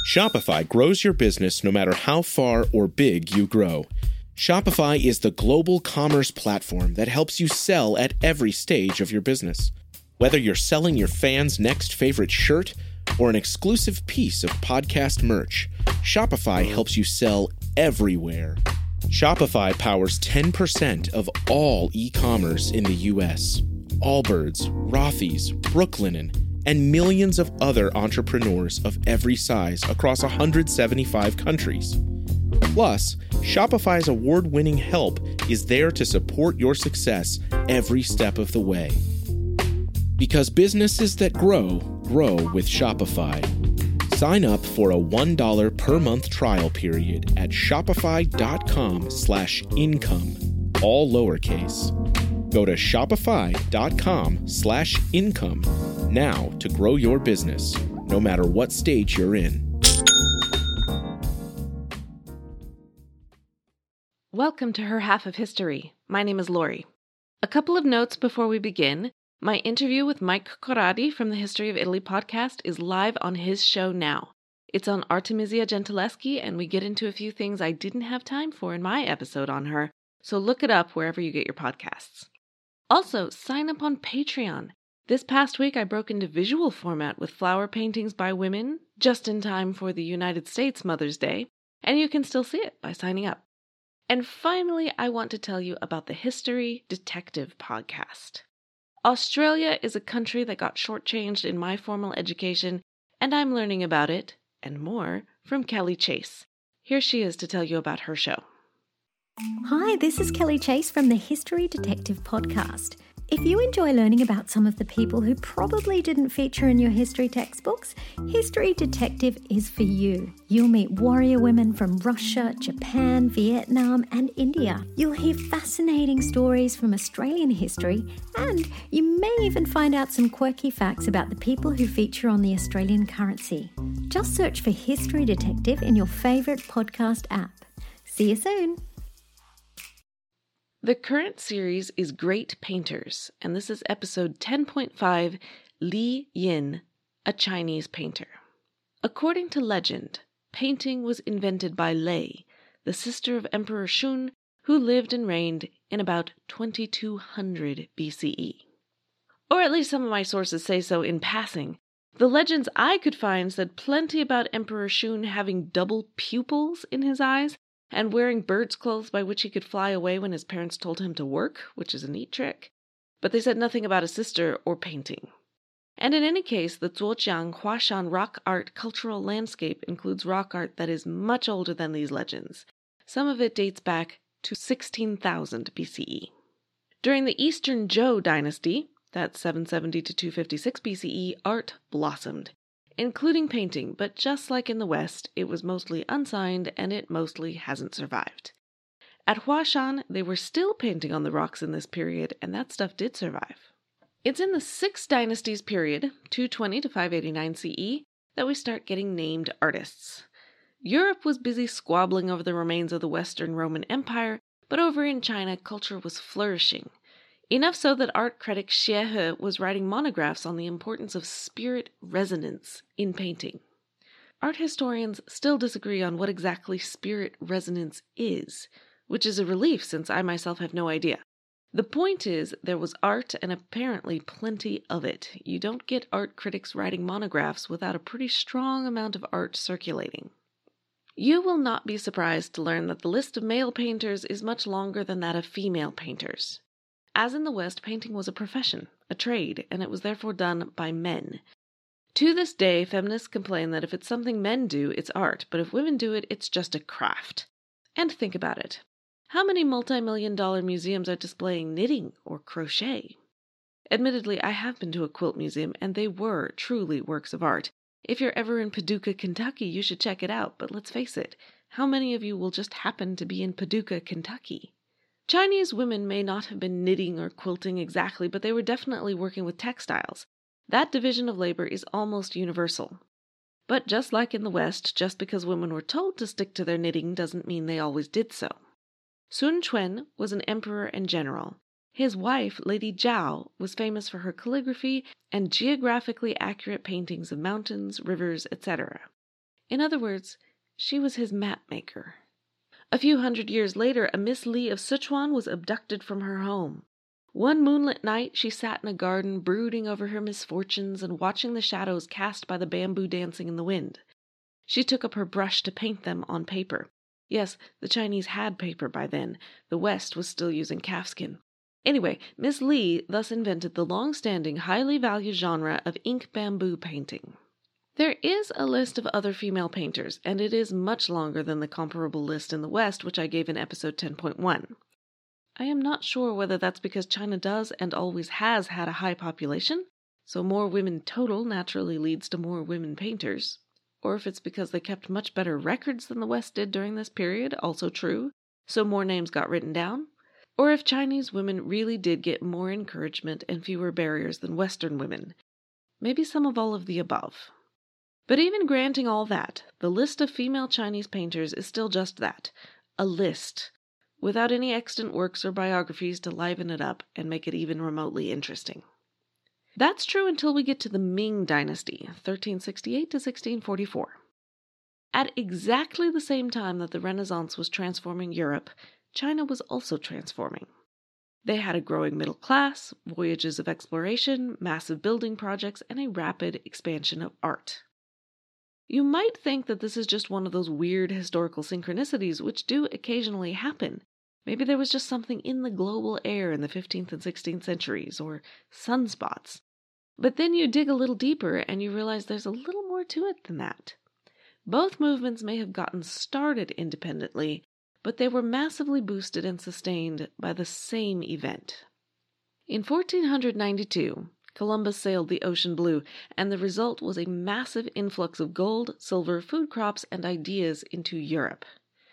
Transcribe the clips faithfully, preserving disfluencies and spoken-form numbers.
Shopify grows your business no matter how far or big you grow. Shopify is the global commerce platform that helps you sell at every stage of your business. Whether you're selling your fans' next favorite shirt or an exclusive piece of podcast merch, Shopify helps you sell everywhere. Shopify powers ten percent of all e-commerce in the U S. Allbirds, Rothy's, Brooklinen, and millions of other entrepreneurs of every size across one hundred seventy-five countries. Plus, Shopify's award-winning help is there to support your success every step of the way. Because businesses that grow, grow with Shopify. Sign up for a one dollar per month trial period at shopify.com slash income, all lowercase. Go to shopify.com slash income now to grow your business, no matter what stage you're in. Welcome to Her Half of History. My name is Lori. A couple of notes before we begin. My interview with Mike Corradi from the History of Italy podcast is live on his show now. It's on Artemisia Gentileschi, and we get into a few things I didn't have time for in my episode on her, so look it up wherever you get your podcasts. Also, sign up on Patreon. This past week I broke into visual format with flower paintings by women, just in time for the United States Mother's Day, and you can still see it by signing up. And finally, I want to tell you about the History Detective podcast. Australia is a country that got shortchanged in my formal education, and I'm learning about it, and more, from Kelly Chase. Here she is to tell you about her show. Hi, this is Kelly Chase from the History Detective podcast. If you enjoy learning about some of the people who probably didn't feature in your history textbooks, History Detective is for you. You'll meet warrior women from Russia, Japan, Vietnam, and India. You'll hear fascinating stories from Australian history, and you may even find out some quirky facts about the people who feature on the Australian currency. Just search for History Detective in your favourite podcast app. See you soon. The current series is Great Painters, and this is episode ten point five, Li Yin, a Chinese painter. According to legend, painting was invented by Lei, the sister of Emperor Shun, who lived and reigned in about twenty-two hundred B C E. Or at least some of my sources say so in passing. The legends I could find said plenty about Emperor Shun having double pupils in his eyes, and wearing bird's clothes by which he could fly away when his parents told him to work, which is a neat trick. But they said nothing about a sister or painting. And in any case, the Zhuojiang Huashan rock art cultural landscape includes rock art that is much older than these legends. Some of it dates back to sixteen thousand B C E. During the Eastern Zhou dynasty, that's seven seventy to two fifty-six B C E, art blossomed, including painting, but just like in the West, it was mostly unsigned and it mostly hasn't survived. At Huashan, they were still painting on the rocks in this period, and that stuff did survive. It's in the Six Dynasties period, two twenty to five eighty-nine C E, that we start getting named artists. Europe was busy squabbling over the remains of the Western Roman Empire, but over in China, culture was flourishing. Enough so that art critic Xie He was writing monographs on the importance of spirit resonance in painting. Art historians still disagree on what exactly spirit resonance is, which is a relief since I myself have no idea. The point is, there was art and apparently plenty of it. You don't get art critics writing monographs without a pretty strong amount of art circulating. You will not be surprised to learn that the list of male painters is much longer than that of female painters. As in the West, painting was a profession, a trade, and it was therefore done by men. To this day, feminists complain that if it's something men do, it's art, but if women do it, it's just a craft. And think about it. How many multi-million dollar museums are displaying knitting or crochet? Admittedly, I have been to a quilt museum, and they were truly works of art. If you're ever in Paducah, Kentucky, you should check it out, but let's face it, how many of you will just happen to be in Paducah, Kentucky? Chinese women may not have been knitting or quilting exactly, but they were definitely working with textiles. That division of labor is almost universal. But just like in the West, just because women were told to stick to their knitting doesn't mean they always did so. Sun Quan was an emperor and general. His wife, Lady Zhao, was famous for her calligraphy and geographically accurate paintings of mountains, rivers, et cetera. In other words, she was his map maker. A few hundred years later, a Miss Li of Sichuan was abducted from her home. One moonlit night, she sat in a garden, brooding over her misfortunes and watching the shadows cast by the bamboo dancing in the wind. She took up her brush to paint them on paper. Yes, the Chinese had paper by then. The West was still using calfskin. Anyway, Miss Li thus invented the long-standing, highly valued genre of ink bamboo painting. There is a list of other female painters, and it is much longer than the comparable list in the West, which I gave in episode ten point one. I am not sure whether that's because China does and always has had a high population, so more women total naturally leads to more women painters, or if it's because they kept much better records than the West did during this period, also true, so more names got written down, or if Chinese women really did get more encouragement and fewer barriers than Western women. Maybe some of all of the above. But even granting all that, the list of female Chinese painters is still just that, a list, without any extant works or biographies to liven it up and make it even remotely interesting. That's true until we get to the Ming Dynasty, thirteen sixty-eight to sixteen forty-four. At exactly the same time that the Renaissance was transforming Europe, China was also transforming. They had a growing middle class, voyages of exploration, massive building projects, and a rapid expansion of art. You might think that this is just one of those weird historical synchronicities which do occasionally happen. Maybe there was just something in the global air in the fifteenth and sixteenth centuries, or sunspots. But then you dig a little deeper and you realize there's a little more to it than that. Both movements may have gotten started independently, but they were massively boosted and sustained by the same event. In fourteen ninety-two, Columbus sailed the ocean blue, and the result was a massive influx of gold, silver, food crops, and ideas into Europe.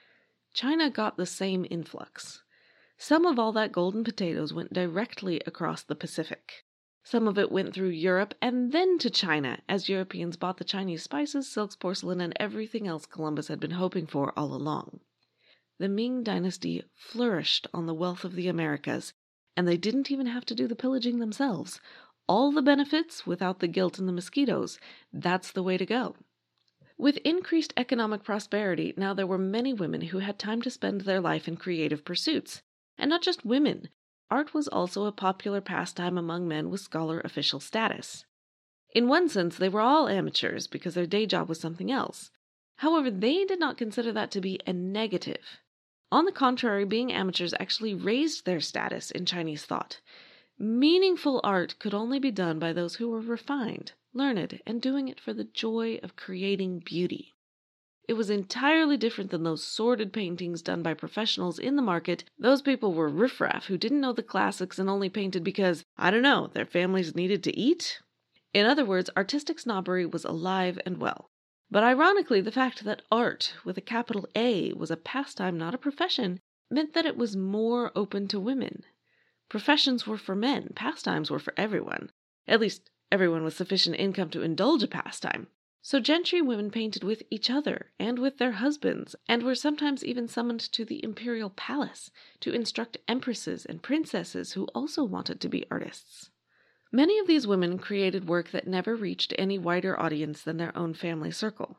China got the same influx. Some of all that golden potatoes went directly across the Pacific. Some of it went through Europe and then to China, as Europeans bought the Chinese spices, silks, porcelain, and everything else Columbus had been hoping for all along. The Ming Dynasty flourished on the wealth of the Americas, and they didn't even have to do the pillaging themselves. All the benefits without the guilt and the mosquitoes. That's the way to go. With increased economic prosperity, now there were many women who had time to spend their life in creative pursuits. And not just women. Art was also a popular pastime among men with scholar official status. In one sense, they were all amateurs because their day job was something else. However, they did not consider that to be a negative. On the contrary, being amateurs actually raised their status in Chinese thought. Meaningful art could only be done by those who were refined, learned, and doing it for the joy of creating beauty. It was entirely different than those sordid paintings done by professionals in the market. Those people were riffraff who didn't know the classics and only painted because, I don't know, their families needed to eat. In other words, artistic snobbery was alive and well. But ironically, the fact that art, with a capital A, was a pastime, not a profession, meant that it was more open to women. Professions were for men, pastimes were for everyone. At least, everyone with sufficient income to indulge a pastime. So gentry women painted with each other and with their husbands, and were sometimes even summoned to the imperial palace to instruct empresses and princesses who also wanted to be artists. Many of these women created work that never reached any wider audience than their own family circle.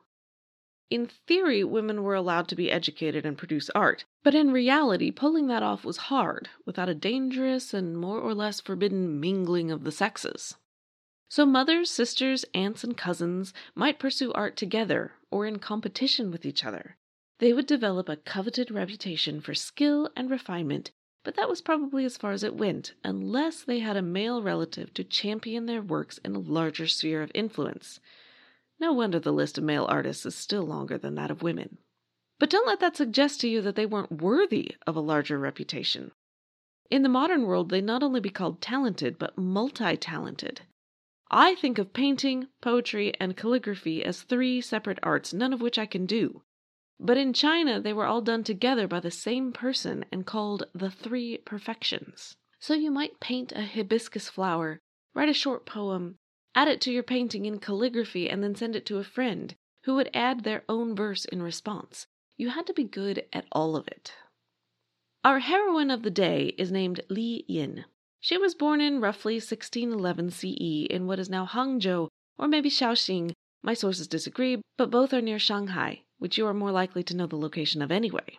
In theory, women were allowed to be educated and produce art, but in reality, pulling that off was hard, without a dangerous and more or less forbidden mingling of the sexes. So mothers, sisters, aunts, and cousins might pursue art together or in competition with each other. They would develop a coveted reputation for skill and refinement, but that was probably as far as it went, unless they had a male relative to champion their works in a larger sphere of influence. No wonder the list of male artists is still longer than that of women. But don't let that suggest to you that they weren't worthy of a larger reputation. In the modern world, they not only be called talented, but multi-talented. I think of painting, poetry, and calligraphy as three separate arts, none of which I can do. But in China, they were all done together by the same person and called the three perfections. So you might paint a hibiscus flower, write a short poem, add it to your painting in calligraphy, and then send it to a friend, who would add their own verse in response. You had to be good at all of it. Our heroine of the day is named Li Yin. She was born in roughly sixteen eleven C E in what is now Hangzhou, or maybe Shaoxing, My sources disagree, but both are near Shanghai, which you are more likely to know the location of anyway.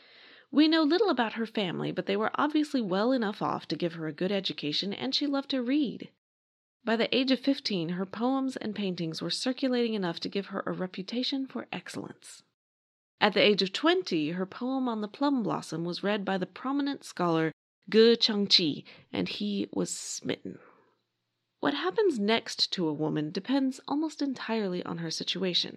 We know little about her family, but they were obviously well enough off to give her a good education, and she loved to read. By the age of fifteen, her poems and paintings were circulating enough to give her a reputation for excellence. At the age of twenty, her poem on the plum blossom was read by the prominent scholar Ge Changqi, and he was smitten. What happens next to a woman depends almost entirely on her situation.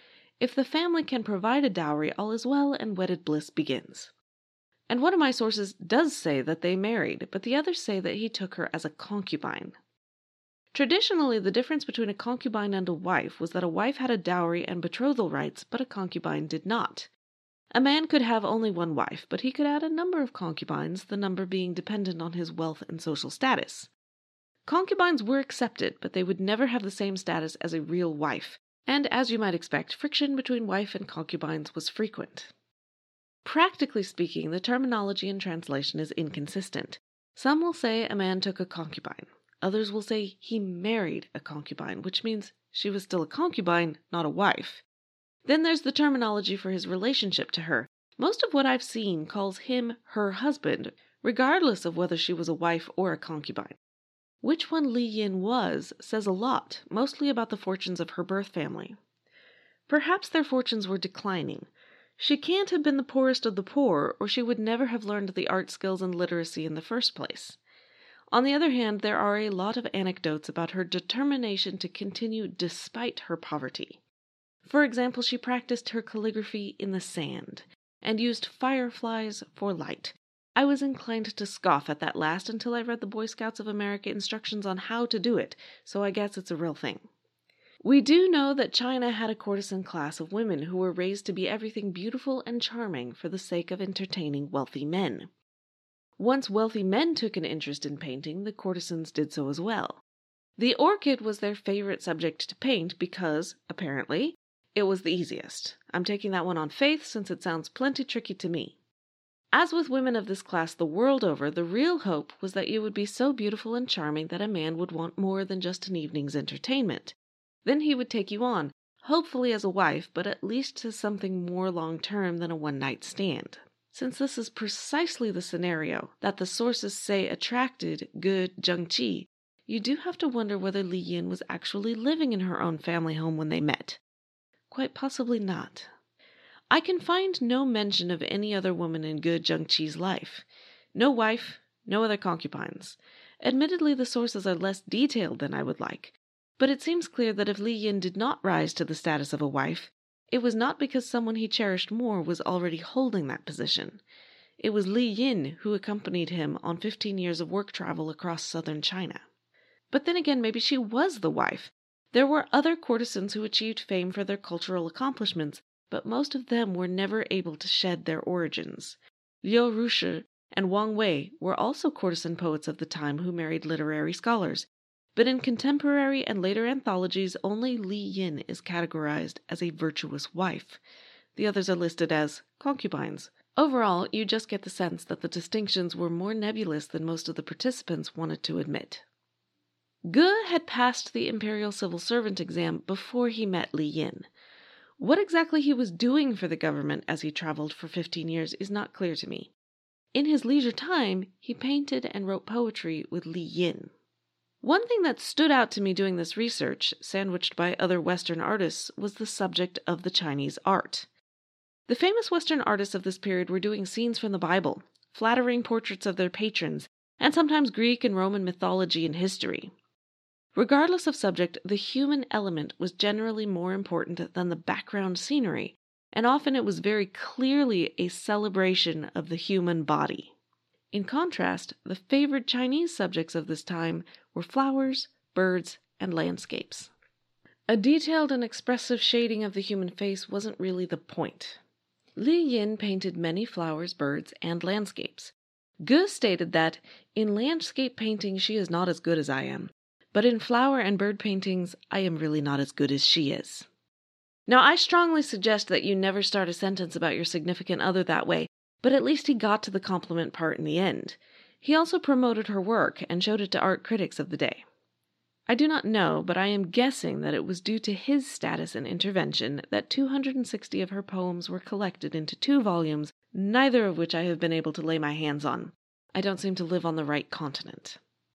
If the family can provide a dowry, all is well and wedded bliss begins. And one of my sources does say that they married, but the others say that he took her as a concubine. Traditionally, the difference between a concubine and a wife was that a wife had a dowry and betrothal rights, but a concubine did not. A man could have only one wife, but he could add a number of concubines, the number being dependent on his wealth and social status. Concubines were accepted, but they would never have the same status as a real wife, and as you might expect, friction between wife and concubines was frequent. Practically speaking, the terminology in translation is inconsistent. Some will say a man took a concubine. Others will say he married a concubine, which means she was still a concubine, not a wife. Then there's the terminology for his relationship to her. Most of what I've seen calls him her husband, regardless of whether she was a wife or a concubine. Which one Li Yin was says a lot, mostly about the fortunes of her birth family. Perhaps their fortunes were declining. She can't have been the poorest of the poor, or she would never have learned the art skills and literacy in the first place. On the other hand, there are a lot of anecdotes about her determination to continue despite her poverty. For example, she practiced her calligraphy in the sand, and used fireflies for light. I was inclined to scoff at that last until I read the Boy Scouts of America instructions on how to do it, so I guess it's a real thing. We do know that China had a courtesan class of women who were raised to be everything beautiful and charming for the sake of entertaining wealthy men. Once wealthy men took an interest in painting, the courtesans did so as well. The orchid was their favorite subject to paint because, apparently, it was the easiest. I'm taking that one on faith since it sounds plenty tricky to me. As with women of this class the world over, the real hope was that you would be so beautiful and charming that a man would want more than just an evening's entertainment. Then he would take you on, hopefully as a wife, but at least to something more long-term than a one-night stand. Since this is precisely the scenario that the sources say attracted Ge Changqi, you do have to wonder whether Li Yin was actually living in her own family home when they met. Quite possibly not. I can find no mention of any other woman in Ge Changqi's life. No wife, no other concubines. Admittedly, the sources are less detailed than I would like, but it seems clear that if Li Yin did not rise to the status of a wife, it was not because someone he cherished more was already holding that position. It was Li Yin who accompanied him on fifteen years of work travel across southern China. But then again, maybe she was the wife. There were other courtesans who achieved fame for their cultural accomplishments, but most of them were never able to shed their origins. Liu Rushi and Wang Wei were also courtesan poets of the time who married literary scholars, but in contemporary and later anthologies only Li Yin is categorized as a virtuous wife. The others are listed as concubines. Overall, you just get the sense that the distinctions were more nebulous than most of the participants wanted to admit. Ge had passed the imperial civil servant exam before he met Li Yin. What exactly he was doing for the government as he traveled for fifteen years is not clear to me. In his leisure time, he painted and wrote poetry with Li Yin. One thing that stood out to me doing this research, sandwiched by other Western artists, was the subject of the Chinese art. The famous Western artists of this period were doing scenes from the Bible, flattering portraits of their patrons, and sometimes Greek and Roman mythology and history. Regardless of subject, the human element was generally more important than the background scenery, and often it was very clearly a celebration of the human body. In contrast, the favored Chinese subjects of this time were flowers, birds, and landscapes. A detailed and expressive shading of the human face wasn't really the point. Li Yin painted many flowers, birds, and landscapes. Ge stated that, in landscape painting she is not as good as I am, but in flower and bird paintings I am really not as good as she is. Now, I strongly suggest that you never start a sentence about your significant other that way, but at least he got to the compliment part in the end. He also promoted her work and showed it to art critics of the day. I do not know, but I am guessing that it was due to his status and intervention that two hundred sixty of her poems were collected into two volumes, neither of which I have been able to lay my hands on. I don't seem to live on the right continent.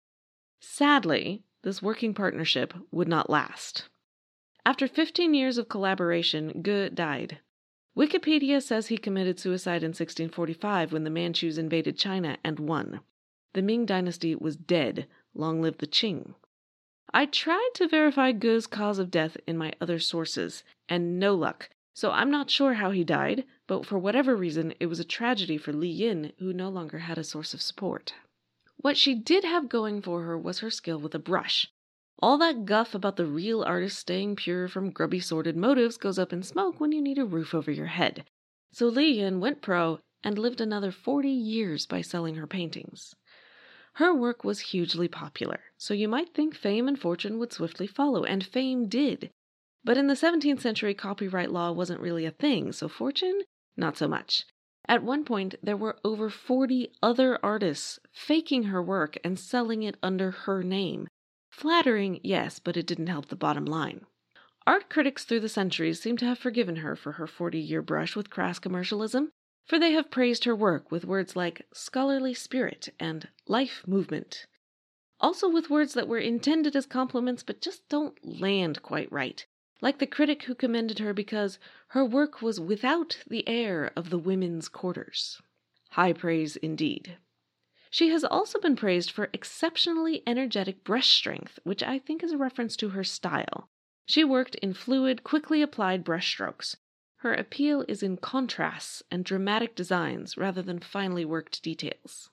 Sadly, this working partnership would not last. After fifteen years of collaboration, Ge died. Wikipedia says he committed suicide in sixteen forty-five when the Manchus invaded China and won. The Ming dynasty was dead. Long live the Qing. I tried to verify Ge's cause of death in my other sources, and no luck, so I'm not sure how he died, but for whatever reason, it was a tragedy for Li Yin, who no longer had a source of support. What she did have going for her was her skill with a brush. All that guff about the real artist staying pure from grubby sordid motives goes up in smoke when you need a roof over your head. So Li Yin went pro and lived another forty years by selling her paintings. Her work was hugely popular, so you might think fame and fortune would swiftly follow, and fame did. But in the seventeenth century, copyright law wasn't really a thing, so fortune, not so much. At one point, there were over forty other artists faking her work and selling it under her name. Flattering, yes, but it didn't help the bottom line. Art critics through the centuries seem to have forgiven her for her forty-year brush with crass commercialism, for they have praised her work with words like scholarly spirit and life movement. Also with words that were intended as compliments but just don't land quite right, like the critic who commended her because her work was without the air of the women's quarters. High praise indeed. She has also been praised for exceptionally energetic brush strength, which I think is a reference to her style. She worked in fluid, quickly applied brush strokes. Her appeal is in contrasts and dramatic designs rather than finely worked details.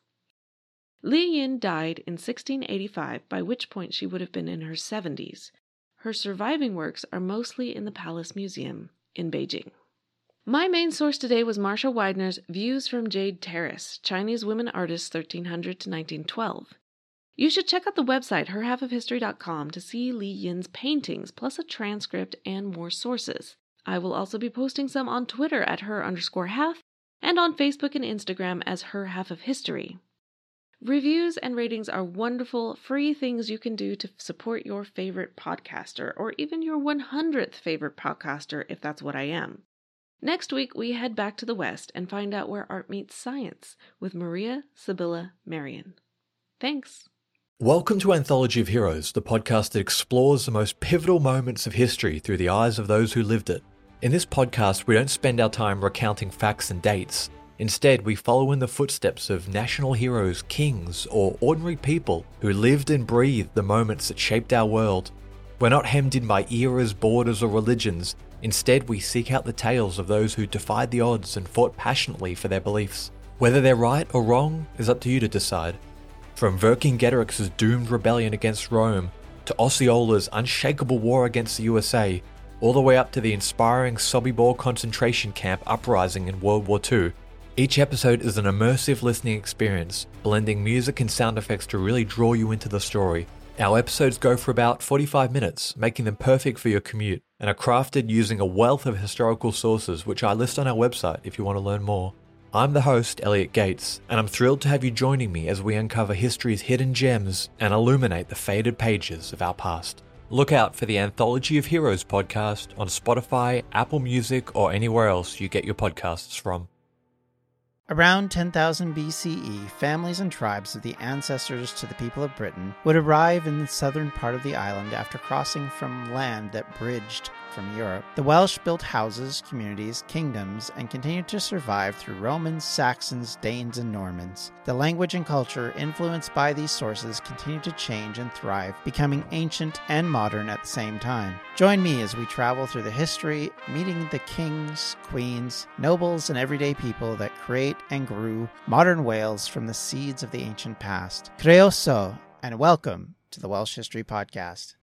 Li Yin died in sixteen eighty-five, by which point she would have been in her seventies. Her surviving works are mostly in the Palace Museum in Beijing. My main source today was Marcia Widener's Views from Jade Terrace, Chinese Women Artists thirteen hundred to nineteen twelve. You should check out the website her half of history dot com to see Li Yin's paintings, plus a transcript and more sources. I will also be posting some on Twitter at her underscore half and on Facebook and Instagram as her half of history. Reviews and ratings are wonderful, free things you can do to support your favorite podcaster, or even your one hundredth favorite podcaster if that's what I am. Next week, we head back to the West and find out where art meets science with Maria Sibylla Merian. Thanks. Welcome to Anthology of Heroes, the podcast that explores the most pivotal moments of history through the eyes of those who lived it. In this podcast, we don't spend our time recounting facts and dates. Instead, we follow in the footsteps of national heroes, kings, or ordinary people who lived and breathed the moments that shaped our world. We're not hemmed in by eras, borders, or religions. Instead, we seek out the tales of those who defied the odds and fought passionately for their beliefs. Whether they're right or wrong is up to you to decide. From Vercingetorix's doomed rebellion against Rome, to Osceola's unshakable war against the U S A, all the way up to the inspiring Sobibor concentration camp uprising in World War Two, each episode is an immersive listening experience, blending music and sound effects to really draw you into the story. Our episodes go for about forty-five minutes, making them perfect for your commute, and are crafted using a wealth of historical sources, which I list on our website if you want to learn more. I'm the host, Elliot Gates, and I'm thrilled to have you joining me as we uncover history's hidden gems and illuminate the faded pages of our past. Look out for the Anthology of Heroes podcast on Spotify, Apple Music, or anywhere else you get your podcasts from. Around ten thousand B C E, families and tribes of the ancestors to the people of Britain would arrive in the southern part of the island after crossing from land that bridged from Europe. The Welsh built houses, communities, kingdoms, and continued to survive through Romans, Saxons, Danes, and Normans. The language and culture influenced by these sources continued to change and thrive, becoming ancient and modern at the same time. Join me as we travel through the history, meeting the kings, queens, nobles, and everyday people that create and grew modern Wales from the seeds of the ancient past. Croeso, and welcome to the Welsh History Podcast.